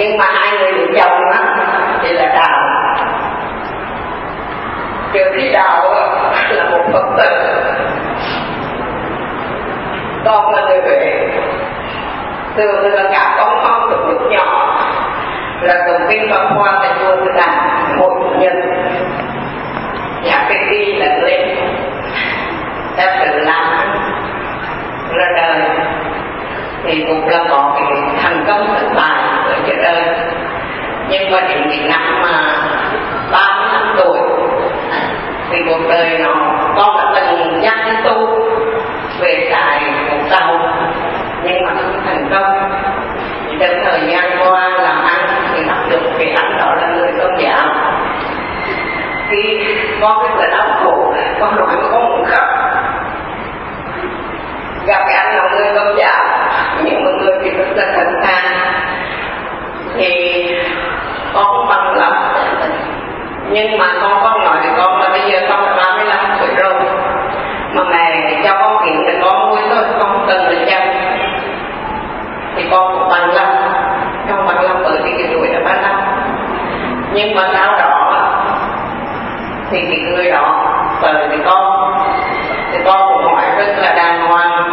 Nhưng mà hai người được chồng á thì là Đào. Trước khi Đào là một Phật tử, con là người Huế. Thường là cả con con từ lúc nhỏ là tụng kinh Pháp Hoa tại chùa Từ Đàm mỗi chủ nhật. Nhà cái đi là lên ta tự làm ra đời thì cũng là có cái thành công thất bại ở trên đời. Nhưng mà đến cái năm mà 35 tuổi thì cuộc đời nó con đã từng nhắc đến tu về tại một tàu, nhưng mà không thành công. Thì trong thời gian qua làm ăn thì bắt được cái anh đó là người tôn giáo. Khi có cái đau khổ, con nói mà con cũng khóc. Gặp cái anh là người tôn giáo, nhưng mà người thì rất là thật thà, thì con cũng bằng lòng. Nhưng mà con nói với con là bây giờ con đã 35 tuổi rồi, mà mẹ cho con kiện là con vui thôi, con không cần là chồng. Thì con cũng bằng lòng, con bằng lòng bởi vì cái tuổi là 35. Nhưng mà sau đó thì cái người đó bởi vì con cũng hỏi rất là đàng hoàng.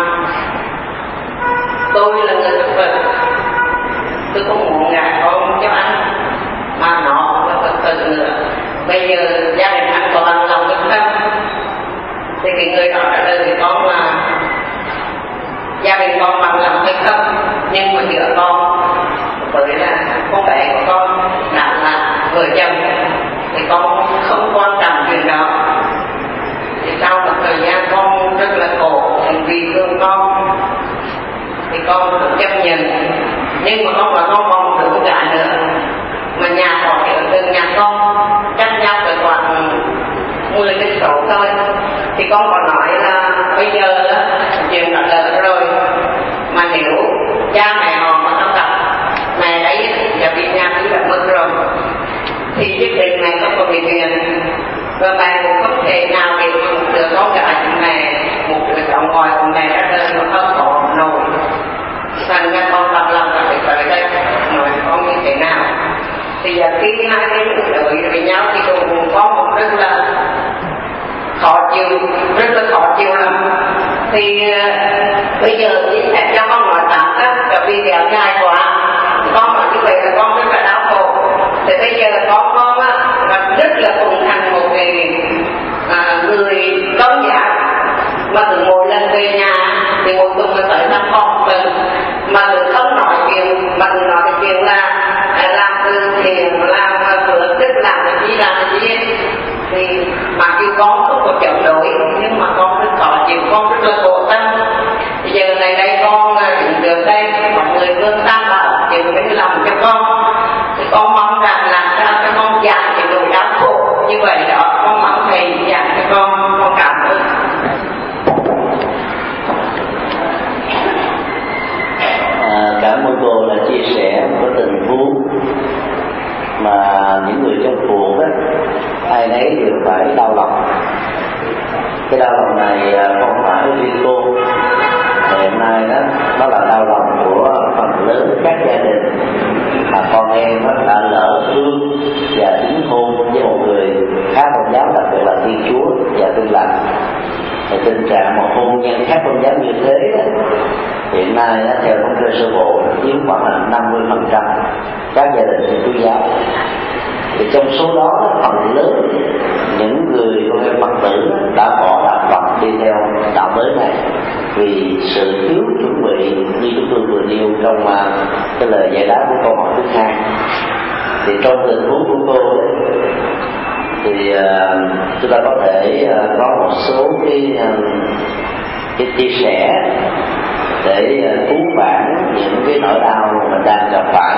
Tôi là người Phật tử, tôi không muốn gả con cho anh, mà nó cũng là Phật tử nữa. Bây giờ gia đình anh có bằng lòng được không? Thì cái người đó trả lời với con là gia đình con bằng lòng hay không, nhưng mà giữa con bởi là con bé của con đã là vợ chồng thì con không quan trọng chuyện đó. Thì sau một thời gian con rất là khổ vì thương con thì con cũng chấp nhận. Nhưng mà con là con còn một đứa gái nữa, mà nhà họ thì ở gần nhà con cách nhau phải khoảng 10 cây số thôi. Thì con còn nói là bây giờ đó, chuyện đã lỡ rồi, mà nếu cha mẹ họ mà nó gặp mẹ đấy và bị nhà cứ đã mất rồi thì nhất định mẹ không có bị tiền, và mẹ cũng không thể nào để một đứa con gái của mẹ, một đứa cháu ngoại của mẹ ra đời nó không có nổi. Thành ra con bằng lòng là phải tới đây nói con như thế nào. Thì giờ khi hai cái đợi với nhau thì cũng có một rất là khó chịu lắm. Thì bây giờ thì sẽ cho con nói tạm đó, bởi vì kéo dài quá con nói như vậy là con rất là đau khổ. Thì bây giờ là con á là rất là cùng thành một người tôn giáo, mà từ mỗi lần về nhà thì mỗi tuần mới tới thăm con mình, mà từ không nói chuyện, mà từ nói cái chuyện là làm từ thiện, làm phước đức, làm cái gì thì mặc dù con không có chống đối nhưng mà con rất khó chịu, con rất là khổ tâm. Bây giờ này đây con đứng được đây, mọi người luôn tan bảo chịu cái lòng cho con, thì con mong rằng làm sao cho con giảm cái nỗi đau khổ như vậy đó. Con mong thầy giảm cho con cảm ơn. Cảm ơn cô là chia sẻ một cái tình huống mà những người trong cuộc đó, ai nấy đều phải đau lòng. Cái đau lòng này không phải riêng cô, hiện nay đó nó là đau lòng của phần lớn các gia đình mà con em nó đã lỡ thương và đính hôn với một người khác tôn giáo, đặc biệt là Thiên Chúa và Tin Lành. Thì tình trạng một hôn nhân khác tôn giáo như thế đó, hiện nay theo thống kê sơ bộ chiếm khoảng là 50% các gia đình Thiên Chúa giáo. Thì trong số đó phần lớn những người con em Phật tử đã bỏ đạo Phật đi theo đạo mới này vì sự thiếu chuẩn bị như chúng tôi vừa nêu trong cái lời giải đáp của câu hỏi thứ hai. Thì trong tình huống của cô thì chúng ta có thể có một số cái chia sẻ để cứu vãn những cái nỗi đau mà mình đang gặp phải.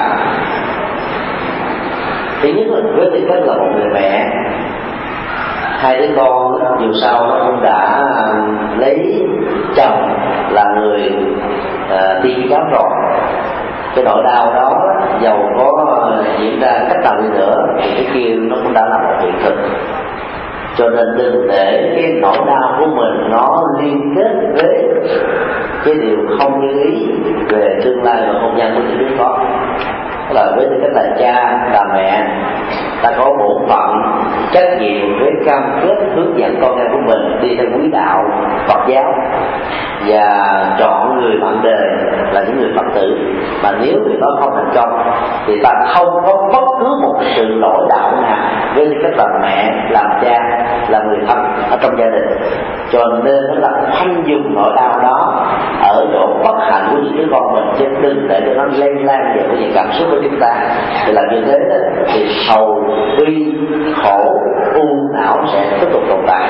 Thứ nhất là với tư cách là một người mẹ, hai đứa con dù sao nó cũng đã lấy chồng là người tiên giáo rồi. Cái nỗi đau đó dầu có diễn ra cách nào đi nữa thì cái kia nó cũng đã là một hiện thực. Cho nên đừng để cái nỗi đau của mình nó liên kết với cái điều không như ý về tương lai và hôn nhân của những đứa con. là với tư cách là cha là mẹ, ta có bổn phận trách nhiệm với cam kết hướng dẫn con em của mình đi theo quý đạo Phật giáo và chọn người bạn đời là những người Phật tử. Mà nếu người đó không thành công thì ta không có bất cứ một sự lỗi đạo nào với tư cách là mẹ, làm cha, là người thân ở trong gia đình. Cho nên nó là khoanh dùng nỗi đau đó ở chỗ bất hạnh của những đứa con mình, chứ đừng để cho nó lây lan về những cảm xúc của chúng ta. Thì làm như thế đó, thì sầu bi khổ u não sẽ tiếp tục tồn tại.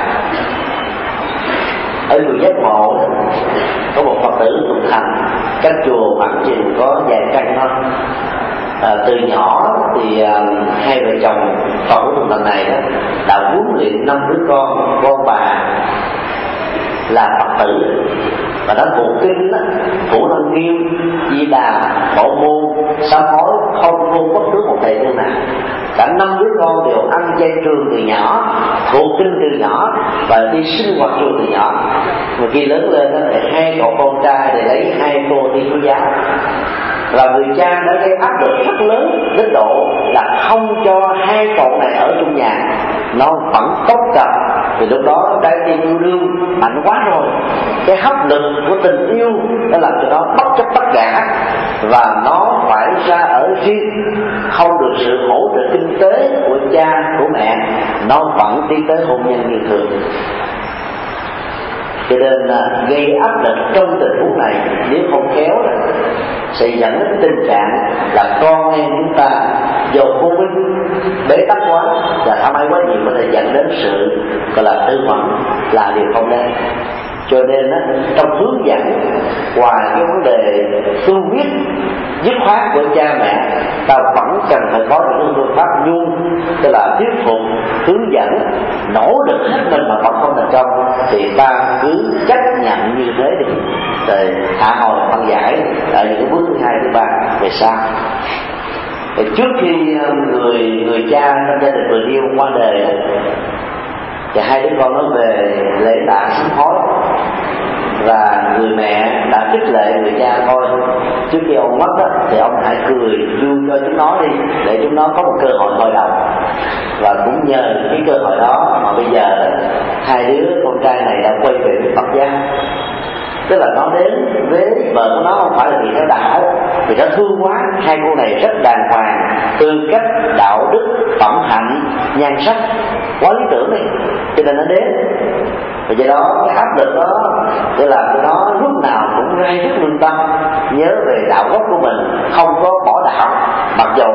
Ở chùa Giác Ngộ có một Phật tử tục thành, cách chùa khoảng chừng có vài căn thôi. Từ nhỏ thì hai vợ chồng Phật của tục thành này đó đã huấn luyện 5 đứa con bà là Phật tử, và đã tụng kinh Phổ Năng Nghiêm, Di Đà, Bảo Môn, Sám Hối, không luôn bất cứ một thầy tu nào. Cả 5 đứa con đều ăn chay trường từ nhỏ, tụng kinh từ nhỏ và đi sinh hoạt chùa từ nhỏ. Mà khi lớn lên đó thì 2 cậu con trai để lấy 2 cô đi cứu giáo. Và người cha đã gây áp lực rất lớn đến độ là không cho 2 cậu này ở trong nhà, nó vẫn tốc cập. Thì lúc đó trái tim yêu đương mạnh quá rồi, cái hấp lực của tình yêu đã làm cho nó bất chấp tất cả, và nó phải ra ở riêng, không được sự hỗ trợ kinh tế của cha của mẹ, nó vẫn tiến tới hôn nhân như thường. Cho nên là gây áp lực trong tình huống này, nếu không khéo là sẽ dẫn đến tình trạng là con em chúng ta dầu vô minh, bế tắc quá và thảm hại quá nhiều, có thể dẫn đến sự gọi là tư vấn, là điều không nên. Cho nên trong hướng dẫn, ngoài cái vấn đề phương quyết dứt khoát của cha mẹ, ta vẫn cần phải có những phương pháp nhuần, tức là thuyết phục, hướng dẫn, nỗ lực hết mình mà vẫn không thành công, thì ta cứ chấp nhận như thế đi, rồi hạ hồi phân giải ở những cái bước thứ 2, thứ 3 về sau. Thì trước khi người cha trong gia đình vừa yêu qua đời thì 2 đứa con nó về lễ tạ sám hối, và người mẹ đã khích lệ người cha thôi, trước khi ông mất đó, thì ông hãy cười vui cho chúng nó đi, để chúng nó có một cơ hội hồi đầu. Và cũng nhờ cái cơ hội đó mà bây giờ 2 đứa con trai này đã quay về với Phật giáo. Tức là nó đến với vợ của nó không phải là vì nó đạo, vì nó thương quá. 2 cô này rất đàng hoàng, tư cách, đạo đức, phẩm hạnh, nhan sắc quá lý tưởng đi, cho nên nó đến. Và do đó cái áp lực đó để làm cho nó lúc nào cũng rai rất lương tâm, nhớ về đạo gốc của mình, không có bỏ đạo. Mặc dầu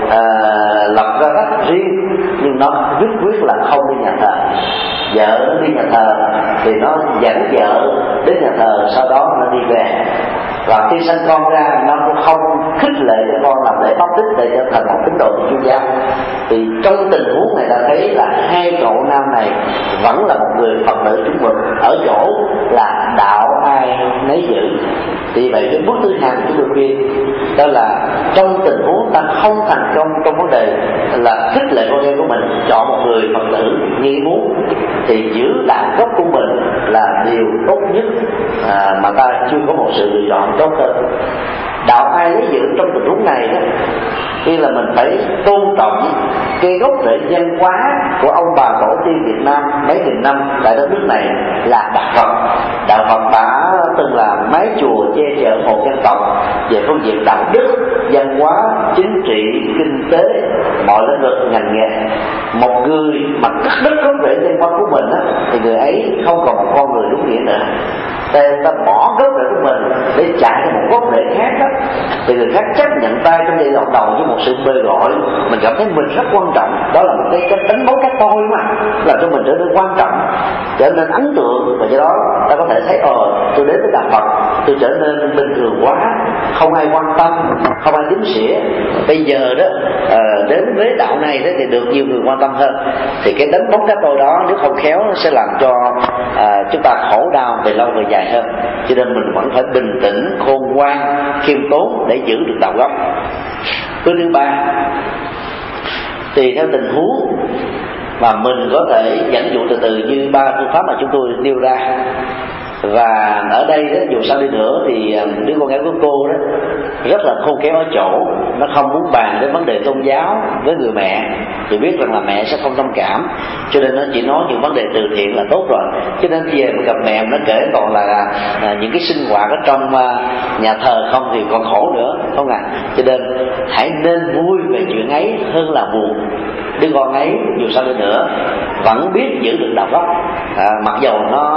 lập ra cách riêng, nhưng nó nhất quyết là không đi nhà thờ. Vợ nó đi nhà thờ thì nó dẫn vợ đến nhà thờ, sau đó nó đi về. Và khi sinh con ra, nó cũng không khích lệ cho con làm lễ báp tích để trở thành một tín đồ của Chúa giáo. Thì trong tình huống này ta thấy là 2 cậu nam này vẫn là một người Phật tử chúng mình, ở chỗ là đạo ai nấy giữ. Thì vậy cái bước thứ 2 của chúng tôi khuyên đó là trong tình huống ta không thành công trong vấn đề là khích lệ con em của mình chọn một người Phật tử như ý muốn, thì giữ đạo gốc của mình là điều tốt nhất mà ta chưa có một sự lựa chọn tốt hơn. Đạo ai lấy giữ trong tình huống này đó, khi là mình phải tôn trọng cái gốc rễ văn hóa của ông bà tổ tiên Việt Nam mấy nghìn năm tại đất nước này là Đạo Phật. Đạo Phật đã từng là mái chùa che chở một dân tộc về phương diện đạo đức, văn hóa, chính trị, kinh tế, mọi lĩnh vực ngành nghề. Một người mà cắt đứt gốc rễ văn hóa của mình á, thì người ấy không còn một con người đúng nghĩa nữa. Ta bỏ gốc rễ của mình để chạy cho một gốc rễ khác đó, thì người khác chấp nhận tay trong giai đoạn đầu với một sự bê gọi, mình cảm thấy mình rất quan trọng. Đó là một cái đánh bóng cái tôi mà làm cho mình trở nên quan trọng, trở nên ấn tượng. Và do đó ta có thể thấy tôi đến với Đạo Phật, tôi trở nên bình thường quá, không ai quan tâm, không ai đếm xỉa. Bây giờ đó đến với đạo này đó thì được nhiều người quan tâm hơn. Thì cái đánh bóng cái tôi đó nếu không khéo nó sẽ làm cho chúng ta khổ đau về lâu về dài hơn. Cho nên mình vẫn phải bình tĩnh, khôn ngoan, khiêm tốn để giữ được đạo gốc. Thứ 3 tùy theo tình huống mà mình có thể dẫn dụ từ từ như 3 phương pháp mà chúng tôi nêu ra. Và ở đây đó, dù sao đi nữa thì đứa con gái của cô đó rất là khôn khéo ở chỗ nó không muốn bàn đến vấn đề tôn giáo với người mẹ, vì biết rằng là mẹ sẽ không thông cảm, cho nên nó chỉ nói những vấn đề từ thiện là tốt rồi. Cho nên về mà gặp mẹ nó kể còn là những cái sinh hoạt ở trong nhà thờ không thì còn khổ nữa, không ạ? Cho nên hãy nên vui về chuyện ấy hơn là buồn. Đứa con ấy dù sao đi nữa vẫn biết giữ được đạo gốc, mặc dầu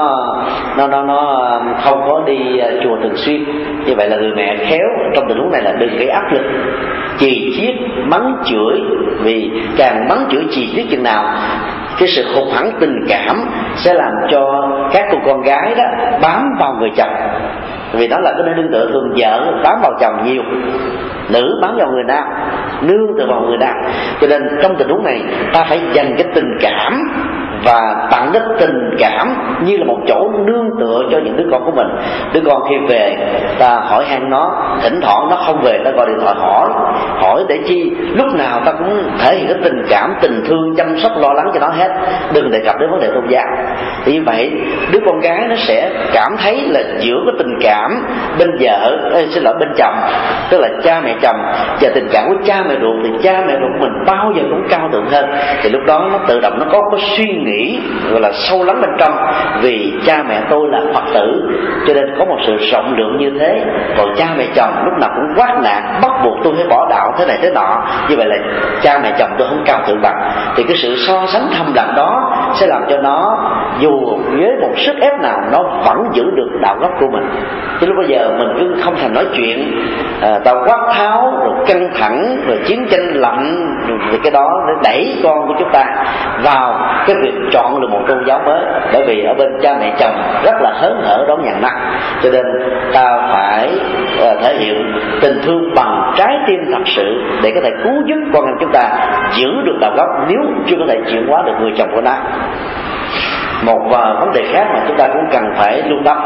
nó không có đi chùa thường xuyên. Như vậy là người mẹ khéo trong tình huống này là đừng gây áp lực chì chiết mắng chửi, vì càng mắng chửi chì chiết chừng nào cái sự hụt hẫng tình cảm sẽ làm cho các cô con gái đó bám vào người chồng, vì đó là cái nơi nương tựa. Thường vợ bám vào chồng nhiều, nữ bám vào người nam, nương tựa vào người nam. Cho nên trong tình huống này ta phải dành cái tình cảm và tặng cái tình cảm như là một chỗ nương tựa cho những đứa con của mình. Đứa con khi về ta hỏi han nó, thỉnh thoảng nó không về ta gọi điện thoại hỏi để chi, lúc nào ta cũng thể hiện cái tình cảm, tình thương, chăm sóc lo lắng cho nó hết, đừng đề cập đến vấn đề tôn giáo. Thì như vậy đứa con gái nó sẽ cảm thấy là giữa cái tình cảm bên bên chồng, tức là cha mẹ chồng, và tình cảm của cha mẹ ruột, thì cha mẹ ruột của mình bao giờ cũng cao thượng hơn. Thì lúc đó nó tự động nó có suy nghĩ gọi là sâu lắng bên trong, vì cha mẹ tôi là Phật tử, cho nên có một sự rộng lượng như thế. Còn cha mẹ chồng lúc nào cũng quát nạt bắt buộc tôi phải bỏ đạo thế này thế nọ, như vậy là cha mẹ chồng tôi không cao thượng bằng. Thì cái sự so sánh thầm lặng đó sẽ làm cho nó dù với một sức ép nào nó vẫn giữ được đạo gốc của mình. Chứ lúc bây giờ mình cứ không thèm nói chuyện, tao quát tháo rồi căng thẳng rồi chiến tranh lạnh, thì cái đó để đẩy con của chúng ta vào cái việc chọn được một tôn giáo mới. Bởi vì ở bên cha mẹ chồng rất là hớn hở đón nhận nó, cho nên ta phải thể hiện tình thương bằng trái tim thật sự để có thể cứu giúp con em chúng ta giữ được đạo gốc, nếu chưa có thể chuyển hóa được người chồng của nó. Một vấn đề khác mà chúng ta cũng cần phải lưu tâm,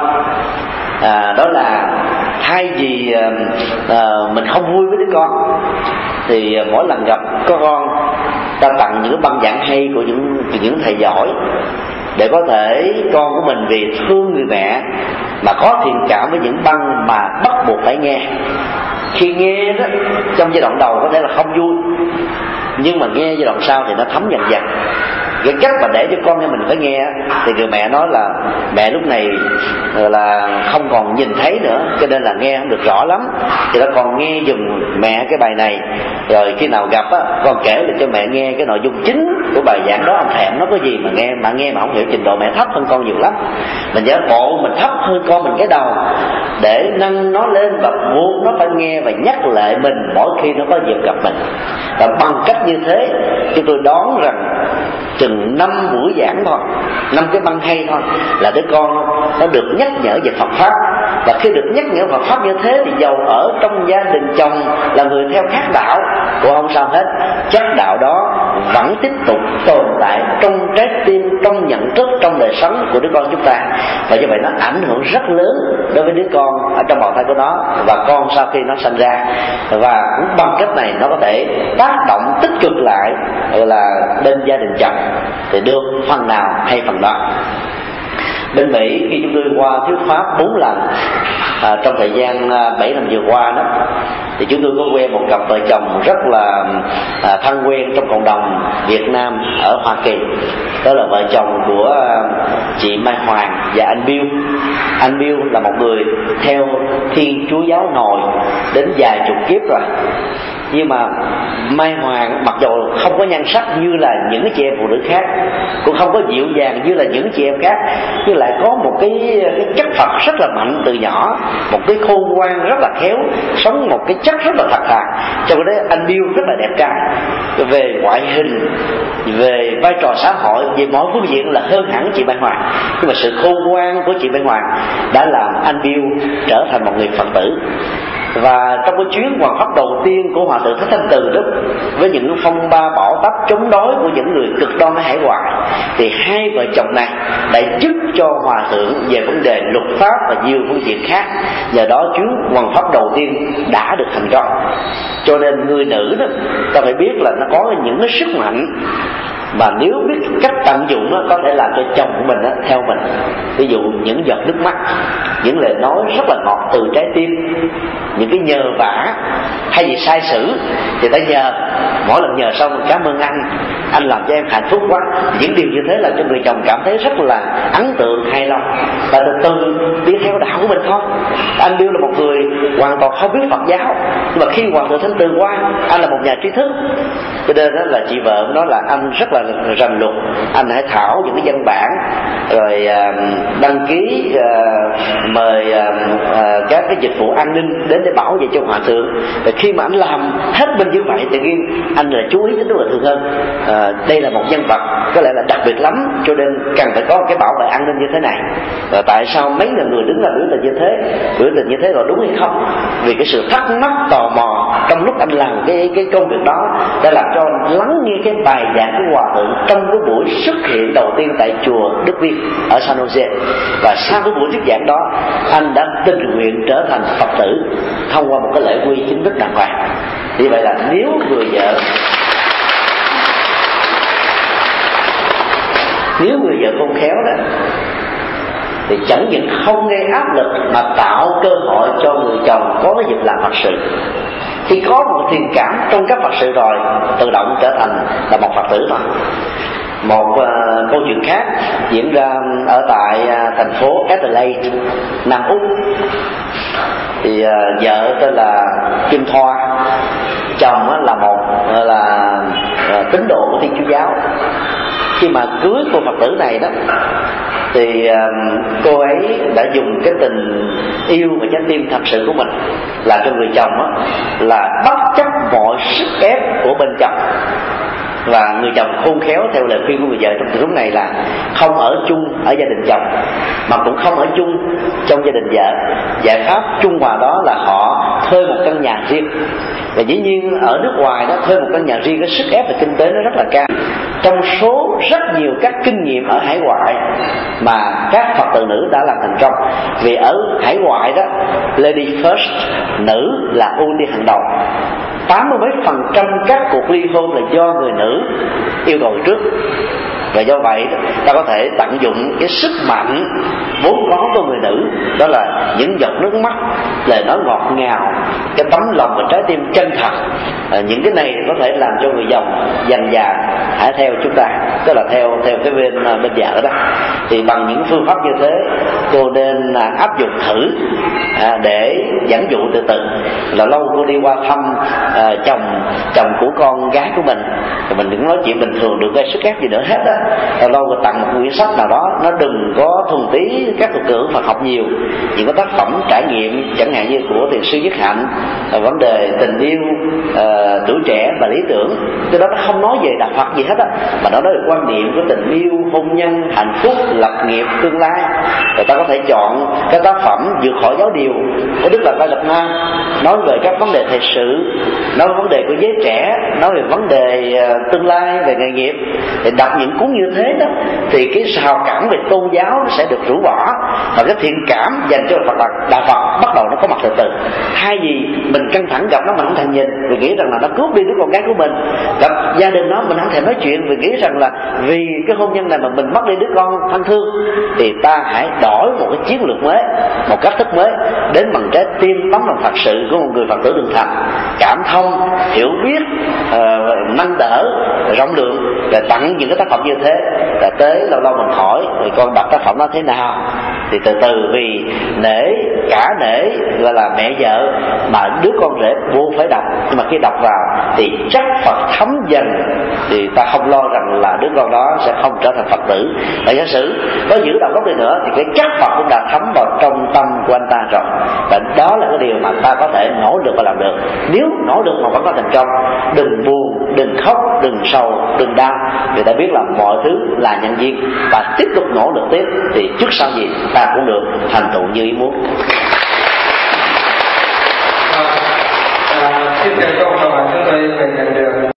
đó là thay vì mình không vui với đứa con thì mỗi lần gặp có con ta tặng những cái băng giảng hay của những thầy giỏi, để có thể con của mình vì thương người mẹ mà có thiện cảm với những băng mà bắt buộc phải nghe. Khi nghe đó, trong giai đoạn đầu có thể là không vui, nhưng mà nghe giai đoạn sau thì nó thấm dần dần. Cái cách mà để cho con em mình phải nghe thì người mẹ nói là mẹ lúc này là không còn nhìn thấy nữa, cho nên là nghe không được rõ lắm, thì nó còn nghe dùm mẹ cái bài này, rồi khi nào gặp á con kể lại cho mẹ nghe cái nội dung chính của bài giảng đó. Anh thèm nó có gì mà nghe mà không hiểu, trình độ mẹ thấp hơn con nhiều lắm. Mình giả bộ mình thấp hơn con mình cái đầu để nâng nó lên và buộc nó phải nghe và nhắc lại mình mỗi khi nó có dịp gặp mình. Và bằng cách như thế chúng tôi đoán rằng chừng 5 buổi giảng thôi, 5 cái băng hay thôi là đứa con nó được nhắc nhở về Phật pháp. Và khi được nhắc nhở Phật pháp như thế thì dầu ở trong gia đình chồng là người theo khác đạo cũng không sao hết, chắc đạo đó vẫn tiếp tục tồn tại trong trái tim, trong nhận thức, trong đời sống của đứa con chúng ta. Và như vậy nó ảnh hưởng rất lớn đối với đứa con ở trong bào thai của nó và con sau khi nó sinh ra. Và cũng bằng cách này nó có thể tác động tích cực lại là bên gia đình chồng, thì được phần nào hay phần đó. Bên Mỹ khi chúng tôi qua thuyết pháp 4 lần trong thời gian 7 năm vừa qua đó, thì chúng tôi có quen một cặp vợ chồng rất là thân quen trong cộng đồng Việt Nam ở Hoa Kỳ. Đó là vợ chồng của chị Mai Hoàng và anh Bill. Anh Bill là một người theo Thiên Chúa giáo Nội đến vài chục kiếp rồi, nhưng mà Mai Hoàng mặc dù không có nhan sắc như là những chị em phụ nữ khác, cũng không có dịu dàng như là những chị em khác, nhưng lại có một cái chất Phật rất là mạnh từ nhỏ, một cái khôn ngoan rất là khéo, sống một cái chất rất là thật thà. Trong đó anh Bill rất là đẹp trai, về ngoại hình, về vai trò xã hội, về mọi phương diện là hơn hẳn chị Mai Hoàng. Nhưng mà sự khôn ngoan của chị Mai Hoàng đã làm anh Bill trở thành một người Phật tử. Và trong cái chuyến hoàn pháp đầu tiên của Hòa thượng Thích Thanh Từ đó, với những phong ba bão táp chống đối của những người cực đoan ở hải ngoại, thì hai vợ chồng này đã giúp cho Hòa thượng về vấn đề luật pháp và nhiều phương diện khác. Nhờ đó chuyến hoàn pháp đầu tiên đã được thành công. Cho nên người nữ đó, ta phải biết là nó có những cái sức mạnh mà nếu biết cách tận dụng nó có thể làm cho chồng của mình theo mình. Ví dụ những giọt nước mắt, những lời nói rất là ngọt từ trái tim, những cái nhờ vả hay gì sai sử thì ta nhờ, mỗi lần nhờ xong cảm ơn anh làm cho em hạnh phúc quá. Những điều như thế là cho người chồng cảm thấy rất là ấn tượng, hài lòng, và từ từ đi theo đạo của mình thôi. Anh Bill là một người hoàn toàn không biết Phật giáo, nhưng mà khi Hoàng thượng Thanh Từ qua, anh là một nhà trí thức, cho nên đó là chị vợ nói là anh rất là rành luật, anh hãy thảo những cái văn bản rồi đăng ký mời các cái dịch vụ an ninh đến để bảo vệ cho Hòa thượng. Và khi mà anh làm hết bên như vậy, tự nhiên anh là chú ý đến đối tượng hơn. Đây là một nhân vật có lẽ là đặc biệt lắm, cho nên cần phải có một cái bảo vệ an ninh như thế này. Và tại sao mấy ngàn người đứng ra biểu tình như thế? Biểu tình như thế rồi đúng hay không? Vì cái sự thắc mắc tò mò trong lúc anh làm cái công việc đó đã làm cho anh lắng nghe cái bài giảng của Hòa thượng trong cái buổi xuất hiện đầu tiên tại chùa Đức Viên ở San Jose. Và sau cái buổi thuyết giảng đó, anh đã tình nguyện trở thành Phật tử thông qua một cái lễ quy chính thức đàng hoàng. Như vậy là nếu người vợ khôn khéo đó thì chẳng những không gây áp lực mà tạo cơ hội cho người chồng có cái dịp làm Phật sự. Khi có một thiện cảm trong các Phật sự rồi, tự động trở thành là một Phật tử thôi. Một câu chuyện khác diễn ra ở tại thành phố Adelaide, Nam Úc. Thì vợ tên là Kim Thoa, chồng là một tín đồ của Thiên Chúa giáo. Khi mà cưới cô Phật tử này đó thì cô ấy đã dùng cái tình yêu và trái tim thật sự của mình làm cho người chồng là bất chấp mọi sức ép của bên chồng. Và người chồng khôn khéo theo lời khuyên của người vợ trong tình huống này là không ở chung ở gia đình chồng, mà cũng không ở chung trong gia đình vợ. Giải pháp trung hòa đó là họ thuê một căn nhà riêng. Và dĩ nhiên ở nước ngoài đó, thuê một căn nhà riêng, cái sức ép về kinh tế nó rất là cao. Trong số rất nhiều các kinh nghiệm ở hải ngoại mà các Phật tử nữ đã làm thành công, vì ở hải ngoại đó, lady first, nữ là ưu tiên hàng đầu. 80 mấy % các cuộc ly hôn là do người nữ yêu cầu trước. Và do vậy ta có thể tận dụng cái sức mạnh vốn có của người nữ, đó là những giọt nước mắt, lời nói ngọt ngào, cái tấm lòng và trái tim chân thật. Những cái này có thể làm cho người chồng dần dà hãy theo chúng ta, tức là theo cái bên vợ đó. Thì bằng những phương pháp như thế, cô nên áp dụng thử để dẫn dụ từ từ. Là lâu cô đi qua thăm chồng của con gái của mình, thì mình đừng nói chuyện bình thường được gây sức ép gì nữa hết á. Lâu rồi tặng một quyển sách nào đó, nó đừng có thuần tí các thuật ngữ Phật học nhiều, những cái tác phẩm trải nghiệm chẳng hạn như của thiền sư Nhất Hạnh, vấn đề tình yêu, tuổi trẻ và lý tưởng. Cái đó nó không nói về đạo Phật gì hết á, mà nó nói về quan niệm của tình yêu, hôn nhân, hạnh phúc, lập nghiệp, tương lai. Rồi ta có thể chọn cái tác phẩm vượt khỏi giáo điều của Đức Đạt Lai Lạt Ma, nói về các vấn đề thời sự, nói về vấn đề của giới trẻ, nói về vấn đề tương lai, về nghề nghiệp. Thì đọc những cuốn như thế đó thì cái rào cản về tôn giáo nó sẽ được rũ bỏ, và cái thiện cảm dành cho đạo Phật bắt đầu nó có mặt từ từ. Thay vì mình căng thẳng gặp nó mình không thèm nhìn, vì nghĩ rằng là nó cướp đi đứa con gái của mình, gặp gia đình nó mình không thèm nói chuyện, vì nghĩ rằng là vì cái hôn nhân này mà mình mất đi đứa con thân thương, thì ta hãy đổi một cái chiến lược mới, một cách thức mới, đến bằng trái tim tấm lòng thật sự của một người Phật tử đường thành, cảm thông, hiểu biết, nâng đỡ, rộng lượng, rồi tặng những cái tác phẩm như thế. Rồi tới lâu lâu mình hỏi rồi con đọc tác phẩm nó thế nào, thì từ từ vì cả nể gọi là mẹ vợ mà đứa con rể vô phải đọc, nhưng mà khi đọc vào thì chắc Phật thấm dần, thì ta không lo rằng là đứa con đó sẽ không trở thành Phật tử. Và giả sử có giữ đầu gốc đi nữa thì cái chắc Phật cũng đã thấm vào trong tâm của anh ta rồi. Và đó là cái điều mà ta có thể nỗ lực và làm được. Nếu nỗ lực mà vẫn có thành công, đừng buồn, đừng khóc, đừng sầu, đừng đau, vì ta biết là mọi thứ là nhân duyên, và tiếp tục nỗ lực tiếp thì trước sau gì ta cũng được thành tựu như ý muốn. Tiếp theo câu hỏi chúng tôi nhận được